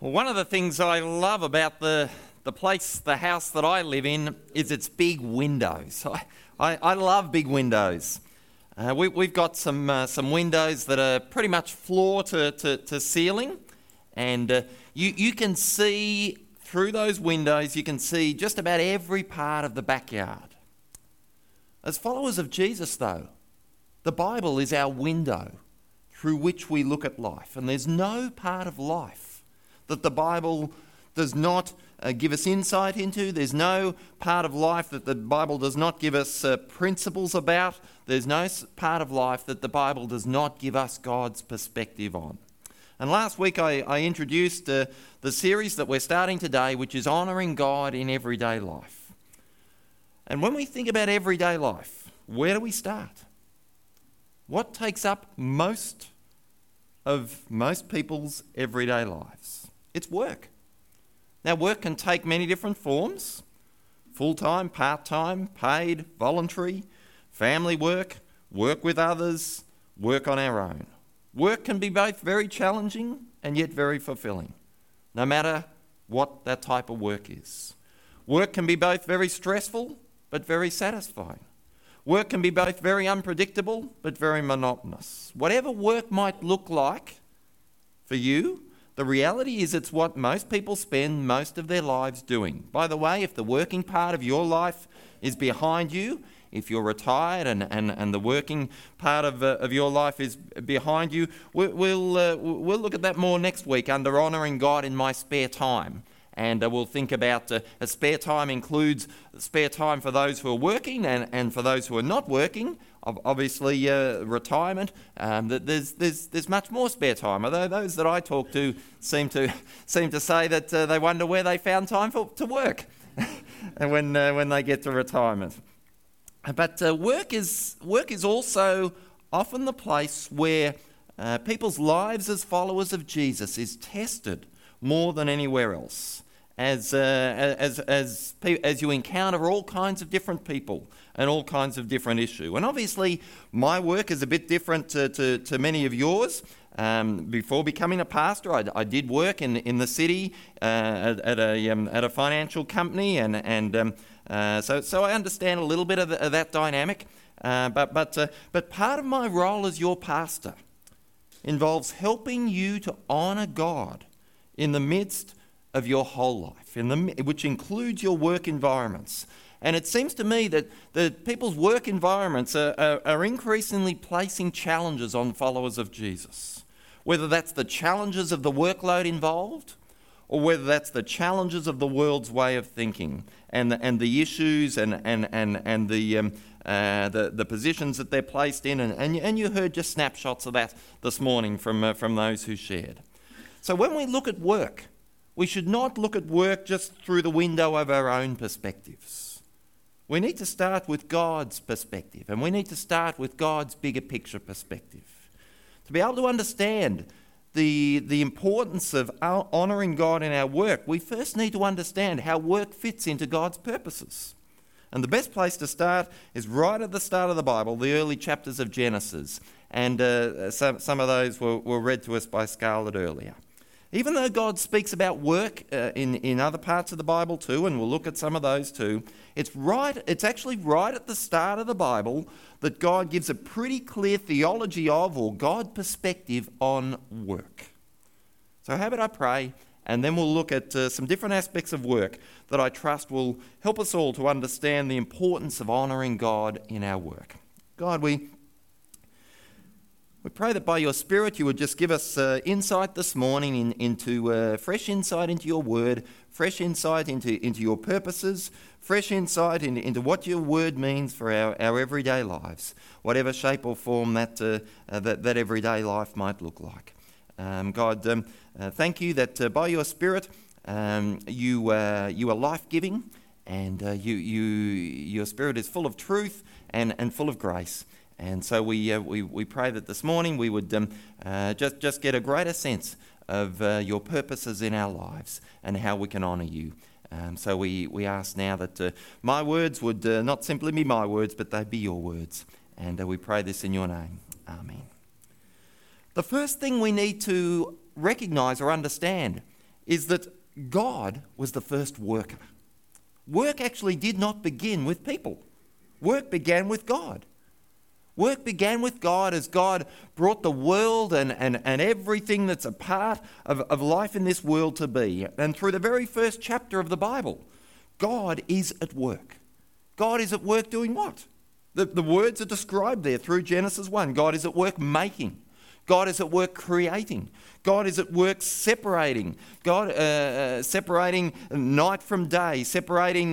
Well, one of the things I love about the house that I live in is its big windows. I love big windows. We've got some windows that are pretty much floor to ceiling, and you can see through those windows. You can see just about every part of the backyard. As followers of Jesus, though, the Bible is our window through which we look at life, and there's no part of life that the Bible does not give us insight into. There's no part of life that the Bible does not give us principles about. There's no part of life that the Bible does not give us God's perspective on. And last week I introduced the series that we're starting today, which is Honouring God in Everyday Life. And when we think about everyday life, where do we start? What takes up most of most people's everyday lives? It's work. Now, work can take many different forms: full-time, part-time, paid, voluntary, family work, work with others, work on our own. Work can be both very challenging and yet very fulfilling, no matter what that type of work is. Work can be both very stressful but very satisfying. Work can be both very unpredictable but very monotonous. Whatever work might look like for you, the reality is it's what most people spend most of their lives doing. By the way, if the working part of your life is behind you, if you're retired and the working part of your life is behind you, we'll look at that more next week under Honouring God in My Spare Time. And we'll think about a spare time includes spare time for those who are working and for those who are not working. Obviously, retirement. There's much more spare time. Although those that I talk to seem to say that they wonder where they found time to work, and when they get to retirement. But work is also often the place where people's lives as followers of Jesus is tested more than anywhere else. As you encounter all kinds of different people and all kinds of different issues. And obviously, my work is a bit different to many of yours. Before becoming a pastor, I did work in the city at a financial company, so I understand a little bit of that dynamic. But part of my role as your pastor involves helping you to honour God in the midst of your whole life, which includes your work environments. And it seems to me that people's work environments are increasingly placing challenges on followers of Jesus, whether that's the challenges of the workload involved, or whether that's the challenges of the world's way of thinking and the issues and the positions that they're placed in. And you heard just snapshots of that this morning from those who shared. So when we look at work, we should not look at work just through the window of our own perspectives. We need to start with God's perspective, and we need to start with God's bigger picture perspective. To be able to understand the importance of honouring God in our work, we first need to understand how work fits into God's purposes. And the best place to start is right at the start of the Bible, the early chapters of Genesis. And some of those were read to us by Scarlett earlier. Even though God speaks about work in other parts of the Bible too, and we'll look at some of those too, it's actually right at the start of the Bible that God gives a pretty clear theology of, or God perspective on, work. So how about I pray, and then we'll look at some different aspects of work that I trust will help us all to understand the importance of honouring God in our work. God, we pray that by your Spirit you would just give us insight this morning into fresh insight into your word, fresh insight into your purposes, fresh insight into what your word means for our everyday lives, whatever shape or form that everyday life might look like. God, thank you that by your Spirit you are life-giving, and your Spirit is full of truth and full of grace. And so we pray that this morning we would just get a greater sense of your purposes in our lives and how we can honour you. So we ask now that my words would not simply be my words, but they'd be your words. And we pray this in your name. Amen. The first thing we need to recognise or understand is that God was the first worker. Work actually did not begin with people. Work began with God. Work began with God as God brought the world and everything that's a part of life in this world to be. And through the very first chapter of the Bible, God is at work. God is at work doing what? The words are described there through Genesis 1. God is at work making. God is at work creating. God is at work separating. God separating night from day, separating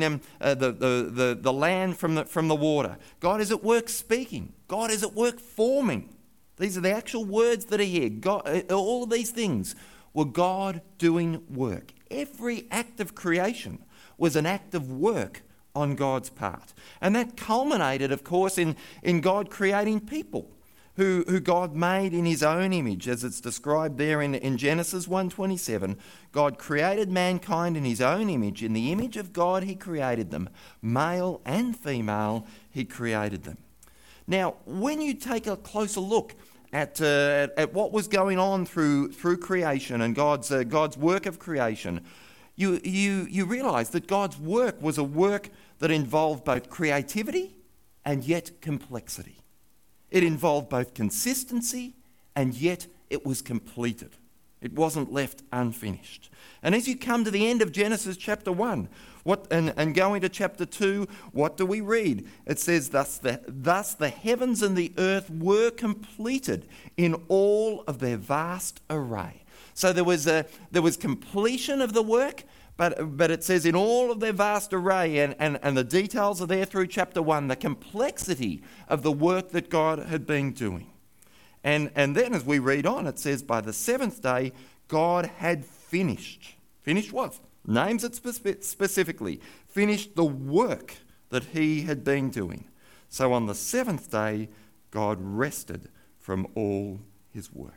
the land from the water. God is at work speaking. God is at work forming. These are the actual words that are here. God, all of these things were God doing work. Every act of creation was an act of work on God's part. And that culminated, of course, in God creating people who God made in his own image, as it's described there in Genesis 1:27. God created mankind in his own image. In the image of God he created them. Male and female he created them. Now, when you take a closer look at what was going on through creation and God's work of creation, you realise that God's work was a work that involved both creativity and yet complexity. It involved both consistency and yet it was completed. It wasn't left unfinished. And as you come to the end of Genesis chapter 1 and go into chapter 2, what do we read? It says, thus the heavens and the earth were completed in all of their vast array. So there was completion of the work, but it says in all of their vast array, and the details are there through chapter 1, the complexity of the work that God had been doing. And then as we read on, it says, by the seventh day, God had finished. Finished what? Names it specifically. Finished the work that he had been doing. So on the seventh day, God rested from all his work.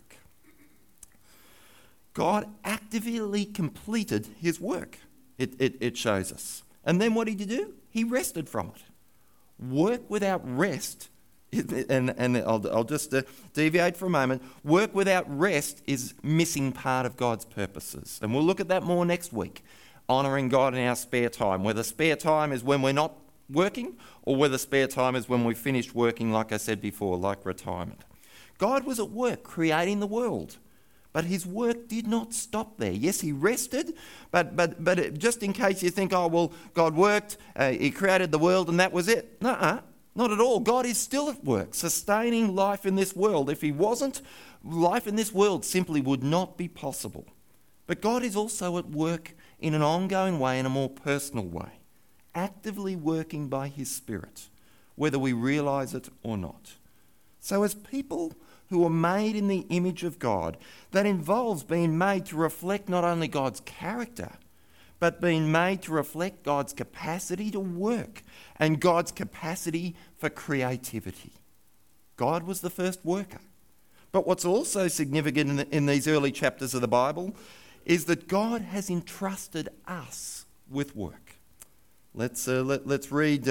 God actively completed his work, it shows us. And then what did he do? He rested from it. Work without rest, and I'll just deviate for a moment, work without rest is missing part of God's purposes. And we'll look at that more next week, honouring God in our spare time, whether spare time is when we're not working or whether spare time is when we've finished working, like I said before, like retirement. God was at work creating the world. But his work did not stop there. Yes, he rested, but just in case you think, oh, well, God worked, he created the world and that was it. Nuh-uh, not at all. God is still at work, sustaining life in this world. If he wasn't, life in this world simply would not be possible. But God is also at work in an ongoing way, in a more personal way, actively working by his Spirit, whether we realise it or not. So as people who are made in the image of God, that involves being made to reflect not only God's character, but being made to reflect God's capacity to work and God's capacity for creativity. God was the first worker. But what's also significant in these early chapters of the Bible is that God has entrusted us with work. Let's read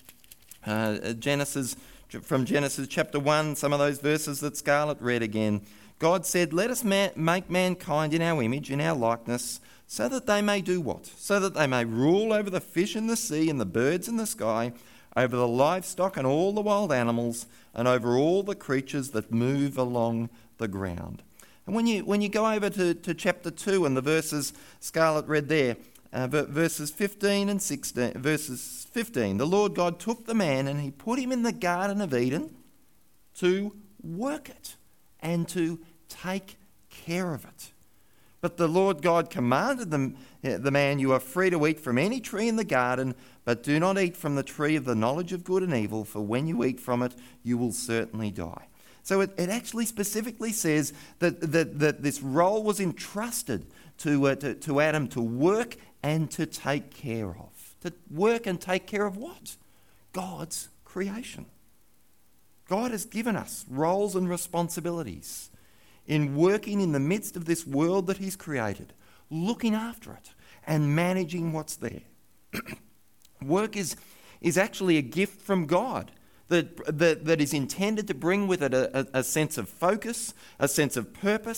from Genesis chapter 1, some of those verses that Scarlett read again. God said, let us make mankind in our image, in our likeness, so that they may do what? So that they may rule over the fish in the sea and the birds in the sky, over the livestock and all the wild animals, and over all the creatures that move along the ground. And when you go over to chapter 2 and the verses Scarlett read there, verses 15 and 16, verses 15, the Lord God took the man and he put him in the Garden of Eden to work it and to take care of it. But the Lord God commanded the man, you are free to eat from any tree in the garden, but do not eat from the tree of the knowledge of good and evil, for when you eat from it, you will certainly die. So it actually specifically says that this role was entrusted to Adam to work and to take care of. To work and take care of what? God's creation. God has given us roles and responsibilities in working in the midst of this world that he's created, looking after it and managing what's there. Work is actually a gift from God that is intended to bring with it a sense of focus, a sense of purpose,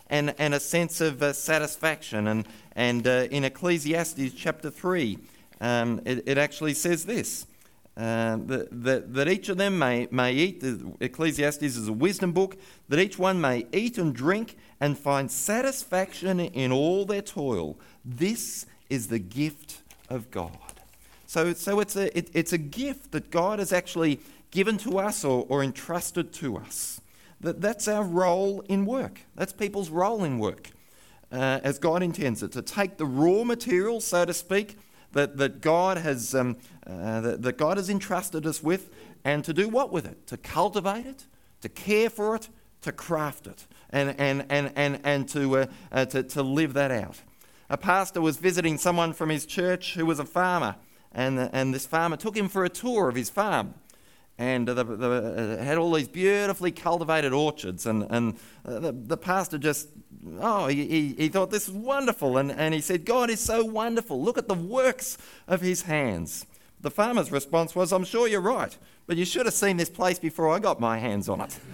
and a sense of satisfaction. And in Ecclesiastes chapter 3, it actually says this, that each of them may eat, Ecclesiastes is a wisdom book, that each one may eat and drink and find satisfaction in all their toil. This is the gift of God. So it's a gift that God has actually given to us or entrusted to us. That's our role in work. That's people's role in work, as God intends it, to take the raw material, so to speak, that God has entrusted us with, and to do what with it? To cultivate it, to care for it, to craft it, and to live that out. A pastor was visiting someone from his church who was a farmer, and this farmer took him for a tour of his farm. And had all these beautifully cultivated orchards, and the pastor just, he thought this was wonderful, and he said, God is so wonderful, look at the works of his hands. The farmer's response was, I'm sure you're right, but you should have seen this place before I got my hands on it.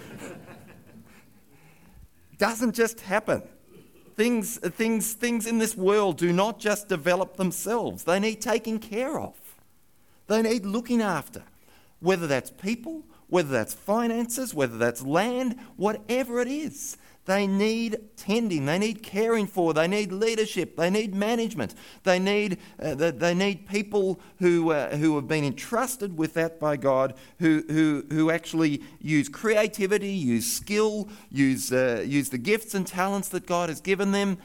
Doesn't just happen. Things in this world do not just develop themselves. They need taking care of. They need looking after. Whether that's people, whether that's finances, whether that's land, whatever it is, they need tending, they need caring for, they need leadership, they need management, they need people who have been entrusted with that by God, who actually use creativity, use skill, use the gifts and talents that God has given them,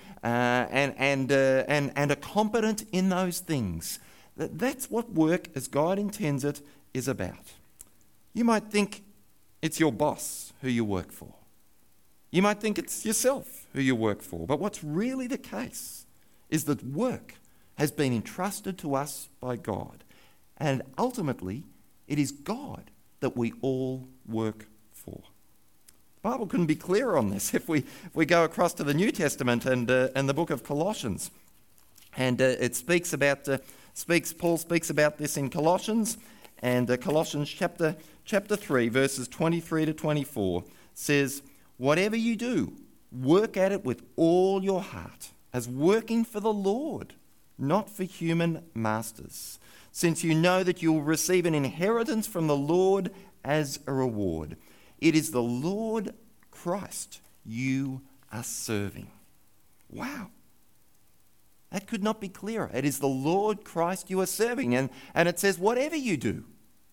and are competent in those things. That's what work, as God intends it, is about. You might think it's your boss who you work for. You might think it's yourself who you work for. But what's really the case is that work has been entrusted to us by God. And ultimately, it is God that we all work for. The Bible couldn't be clearer on this. If we go across to the New Testament and the book of Colossians, and it speaks about Paul speaks about this in Colossians. And Colossians chapter 3, verses 23 to 24 says, whatever you do, work at it with all your heart, as working for the Lord, not for human masters, since you know that you will receive an inheritance from the Lord as a reward. It is the Lord Christ you are serving. Wow. That could not be clearer. It is the Lord Christ you are serving. And it says, whatever you do,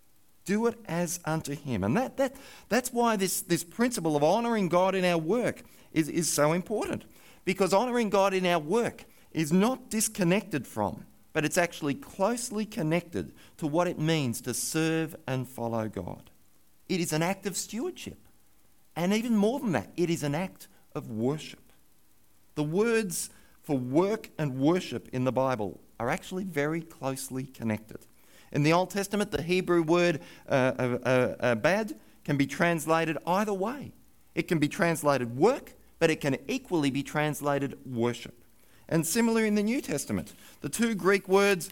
do it as unto him. And that's why this principle of honouring God in our work is so important. Because honouring God in our work is not disconnected from, but it's actually closely connected to what it means to serve and follow God. It is an act of stewardship. And even more than that, it is an act of worship. The words for work and worship in the Bible are actually very closely connected. In the Old Testament, the Hebrew word abad can be translated either way. It can be translated work, but it can equally be translated worship. And similarly in the New Testament, the two Greek words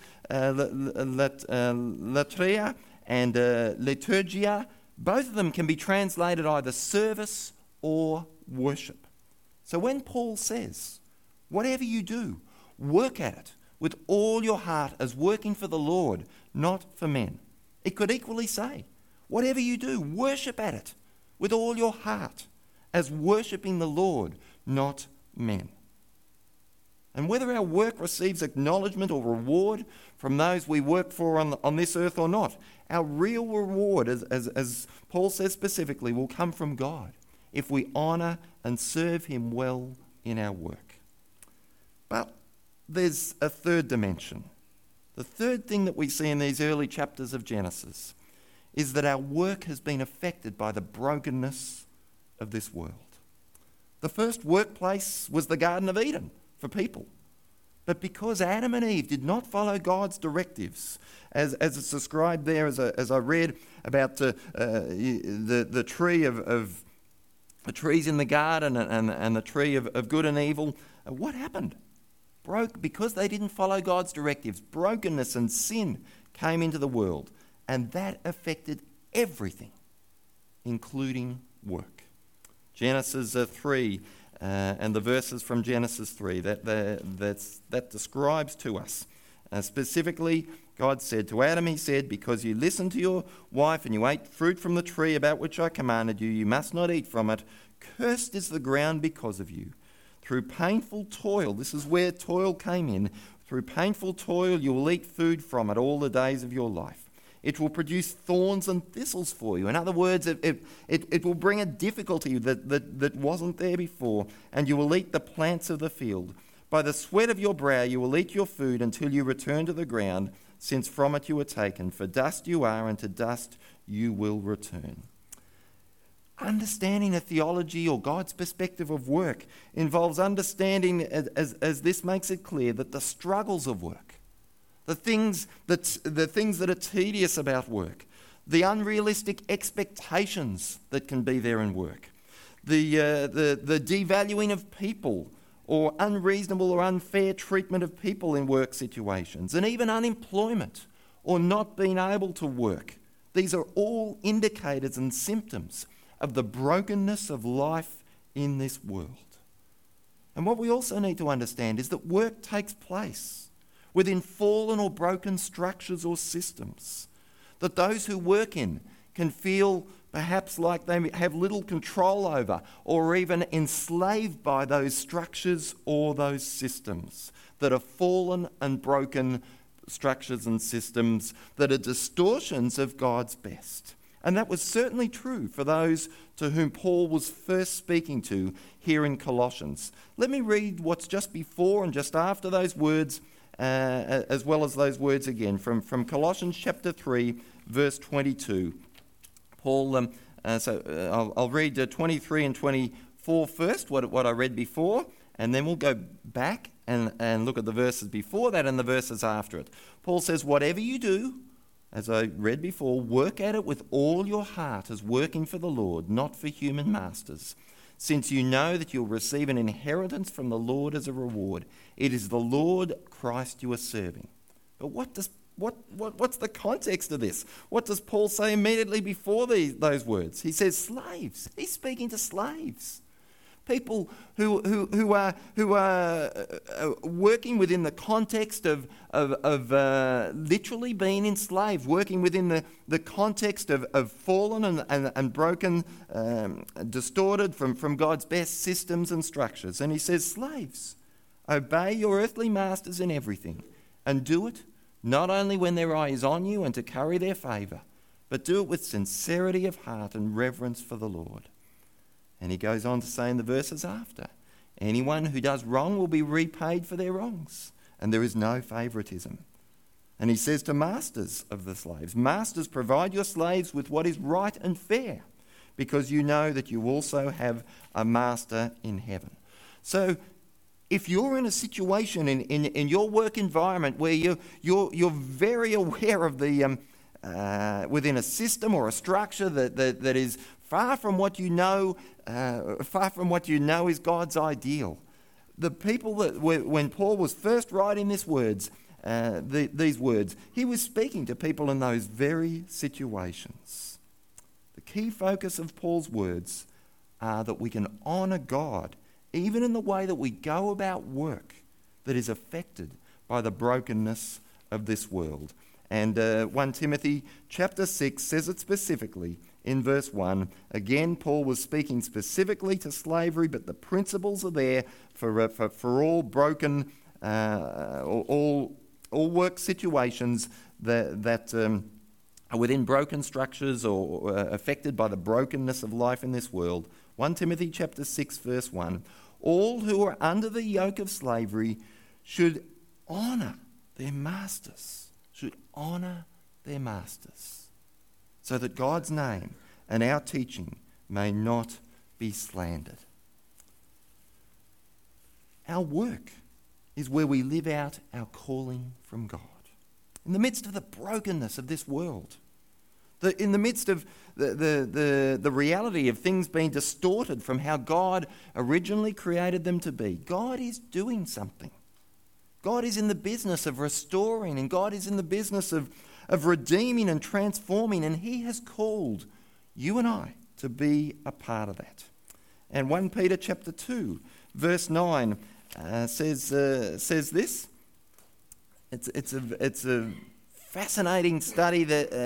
latria and liturgia, both of them can be translated either service or worship. So when Paul says, whatever you do, work at it with all your heart as working for the Lord, not for men. It could equally say, whatever you do, worship at it with all your heart as worshipping the Lord, not men. And whether our work receives acknowledgement or reward from those we work for on this earth or not, our real reward, as Paul says specifically, will come from God if we honour and serve him well in our work. But there's a third dimension. The third thing that we see in these early chapters of Genesis is that our work has been affected by the brokenness of this world. The first workplace was the Garden of Eden for people. But because Adam and Eve did not follow God's directives, as it's described there, as I read about the tree of the trees in the garden and the tree of good and evil, what happened? Because they didn't follow God's directives, brokenness and sin came into the world, and that affected everything, including work. Genesis 3 and the verses from Genesis 3 that describes to us. Specifically, God said to Adam, he said, because you listened to your wife and you ate fruit from the tree about which I commanded you, you must not eat from it. Cursed is the ground because of you. Through painful toil, this is where toil came in, through painful toil you will eat food from it all the days of your life. It will produce thorns and thistles for you. In other words, it will bring a difficulty that wasn't there before, and you will eat the plants of the field. By the sweat of your brow you will eat your food until you return to the ground, since from it you were taken. For dust you are, and to dust you will return. Understanding a theology or God's perspective of work involves understanding, as this makes it clear, that the struggles of work, the things that are tedious about work, the unrealistic expectations that can be there in work, the devaluing of people, or unreasonable or unfair treatment of people in work situations, and even unemployment or not being able to work. These are all indicators and symptoms of the brokenness of life in this world. And what we also need to understand is that work takes place within fallen or broken structures or systems that those who work in can feel perhaps like they have little control over, or even enslaved by those structures or those systems that are fallen and broken structures and systems that are distortions of God's best. And that was certainly true for those to whom Paul was first speaking to here in Colossians. Let me read what's just before and just after those words, as well as those words again, from Colossians chapter 3, verse 22. Paul, I'll read 23 and 24 first, what I read before, and then we'll go back and look at the verses before that and the verses after it. Paul says, whatever you do, as I read before, work at it with all your heart as working for the Lord, not for human masters, since you know that you'll receive an inheritance from the Lord as a reward. It is the Lord Christ you are serving. But what's the context of this? What does Paul say immediately before those words? He says slaves. He's speaking to slaves. People who are working within the context of literally being enslaved, working within the context of fallen and broken, distorted from God's best systems and structures. And he says, slaves, obey your earthly masters in everything, and do it not only when their eye is on you and to curry their favour, but do it with sincerity of heart and reverence for the Lord. And he goes on to say in the verses after, anyone who does wrong will be repaid for their wrongs, and there is no favouritism. And he says to masters of the slaves, masters, provide your slaves with what is right and fair, because you know that you also have a master in heaven. So if you're in a situation in your work environment where you're very aware of the within a system or a structure that is far from what you know is God's ideal. The people that when Paul was first writing these words, he was speaking to people in those very situations. The key focus of Paul's words are that we can honour God even in the way that we go about work that is affected by the brokenness of this world. And 1 Timothy chapter 6 says it specifically in verse 1. Again, Paul was speaking specifically to slavery, but the principles are there for all broken, all work situations that are within broken structures or affected by the brokenness of life in this world. 1 Timothy chapter 6 verse 1. All who are under the yoke of slavery should honour their masters. Should honour their masters, so that God's name and our teaching may not be slandered. Our work is where we live out our calling from God. In the midst of the brokenness of this world, in the midst of the reality of things being distorted from how God originally created them to be, God is doing something. God is in the business of restoring, and God is in the business of redeeming and transforming, and he has called you and I to be a part of that. And 1 Peter chapter 2, verse 9 says this. It's a fascinating study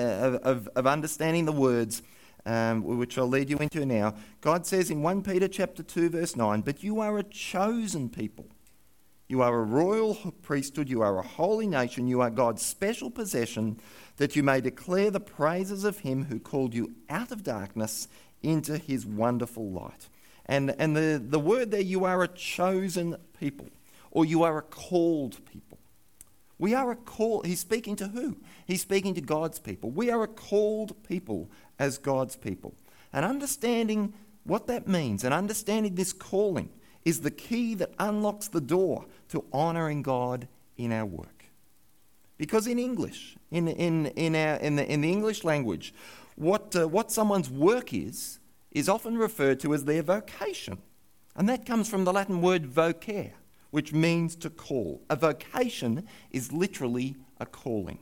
of understanding the words, which I'll lead you into now. God says in 1 Peter chapter 2, verse 9, "But you are a chosen people. You are a royal priesthood. You are a holy nation. You are God's special possession, that you may declare the praises of him who called you out of darkness into his wonderful light." And the word there, you are a chosen people, or you are a called people. We are a call. He's speaking to who? He's speaking to God's people. We are a called people as God's people. And understanding what that means and understanding this calling is the key that unlocks the door to honouring God in our work. Because in English, in the English language, what someone's work is often referred to as their vocation. And that comes from the Latin word vocare, which means to call. A vocation is literally a calling.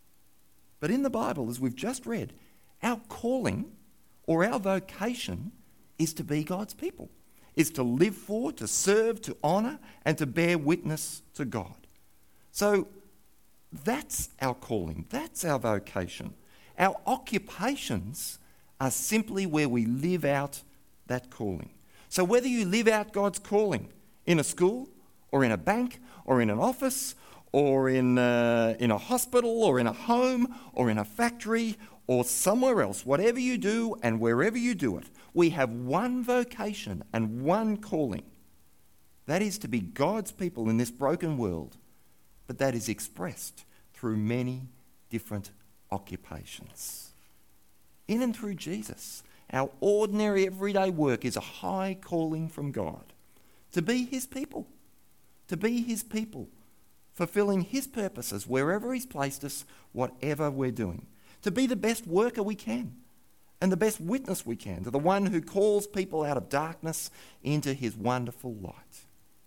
But in the Bible, as we've just read, our calling or our vocation is to be God's people, is to live for, to serve, to honour, and to bear witness to God. So that's our calling, that's our vocation. Our occupations are simply where we live out that calling. So whether you live out God's calling in a school, or in a bank, or in an office, or in a hospital, or in a home, or in a factory, or somewhere else, whatever you do and wherever you do it, we have one vocation and one calling. That is to be God's people in this broken world, but that is expressed through many different occupations. In and through Jesus, our ordinary everyday work is a high calling from God to be his people. To be his people, fulfilling his purposes wherever he's placed us, whatever we're doing. To be the best worker we can and the best witness we can to the one who calls people out of darkness into his wonderful light.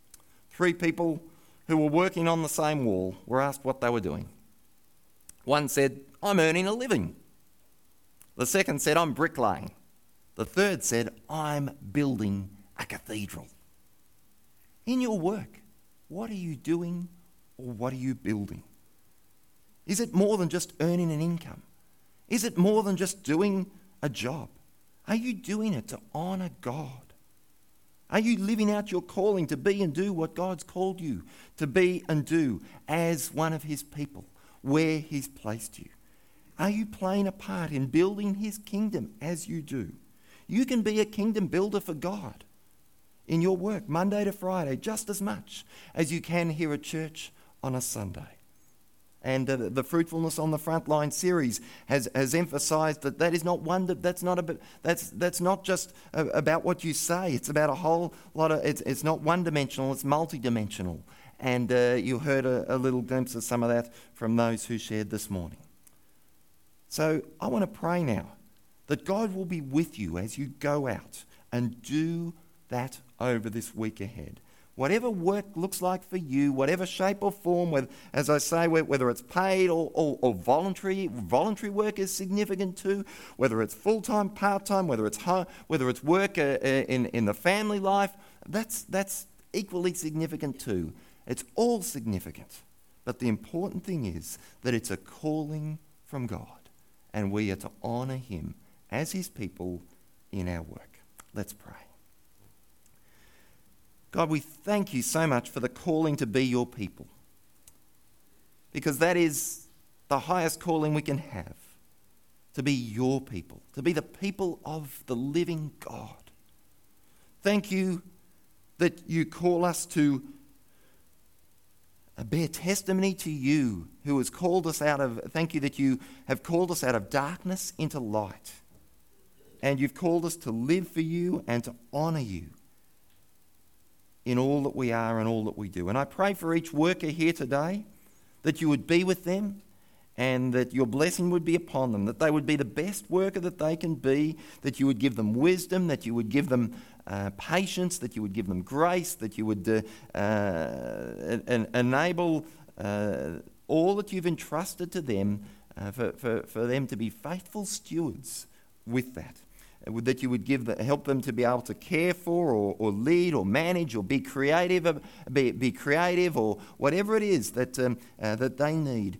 3 people who were working on the same wall were asked what they were doing. One said, "I'm earning a living." The second said, "I'm bricklaying." The third said, "I'm building a cathedral." In your work, what are you doing or what are you building? Is it more than just earning an income? Is it more than just doing a job? Are you doing it to honour God? Are you living out your calling to be and do what God's called you to be and do as one of his people, where he's placed you? Are you playing a part in building his kingdom as you do? You can be a kingdom builder for God in your work, Monday to Friday, just as much as you can here at church on a Sunday. And the Fruitfulness on the Frontline series has emphasised that is not one that's not just about what you say. It's about a whole lot of. It's not one-dimensional. It's multi-dimensional. And you heard a little glimpse of some of that from those who shared this morning. So I want to pray now that God will be with you as you go out and do that over this week ahead. Whatever work looks like for you, whatever shape or form, whether, as I say, whether it's paid or voluntary work is significant too, whether it's full-time, part-time, whether it's work in the family life, that's equally significant too. It's all significant. But the important thing is that it's a calling from God, and we are to honour him as his people in our work. Let's pray. God, we thank you so much for the calling to be your people, because that is the highest calling we can have, to be your people, to be the people of the living God. Thank you that you call us to bear testimony to you who has called us out of, thank you that you have called us out of darkness into light, and you've called us to live for you and to honour you in all that we are and all that we do. And I pray for each worker here today that you would be with them and that your blessing would be upon them, that they would be the best worker that they can be, that you would give them wisdom, that you would give them patience, that you would give them grace, that you would enable all that you've entrusted to them for them to be faithful stewards with that. that you would help them to be able to care for or lead or manage or be creative, or whatever it is that they need,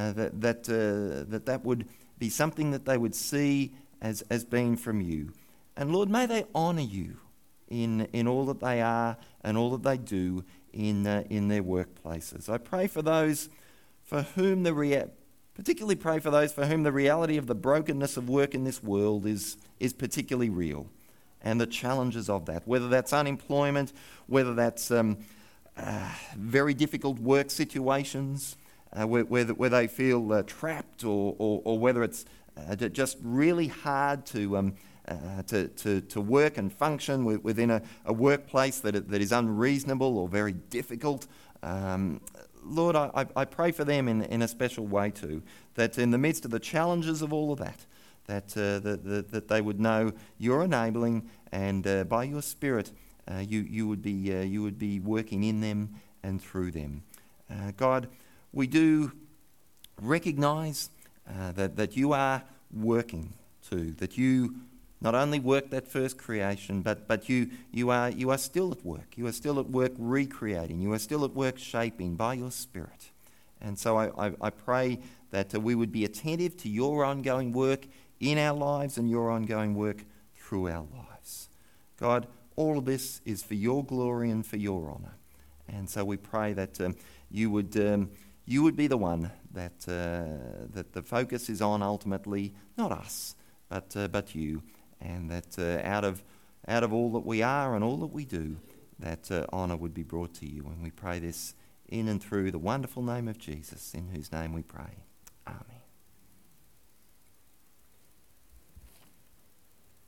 that would be something that they would see as being from you. And Lord, may they honour you in all that they are and all that they do in their workplaces. I pray for those for whom particularly pray for those for whom the reality of the brokenness of work in this world is particularly real, and the challenges of that, whether that's unemployment, whether that's very difficult work situations, where they feel trapped, or whether it's just really hard to work and function within a workplace that is unreasonable or very difficult. Lord, I pray for them in a special way too, that in the midst of the challenges of all of that, that they would know you're enabling, and by your Spirit, you would be working in them and through them. God, we do recognise that you are working too, that you not only worked that first creation, but you are still at work. You are still at work recreating. You are still at work shaping by your Spirit. And so I pray that we would be attentive to your ongoing work in our lives and your ongoing work through our lives. God, all of this is for your glory and for your honour. And so we pray that you would be the one that the focus is on ultimately, not us, but you. And that out of all that we are and all that we do, that honour would be brought to you. And we pray this in and through the wonderful name of Jesus, in whose name we pray. Amen.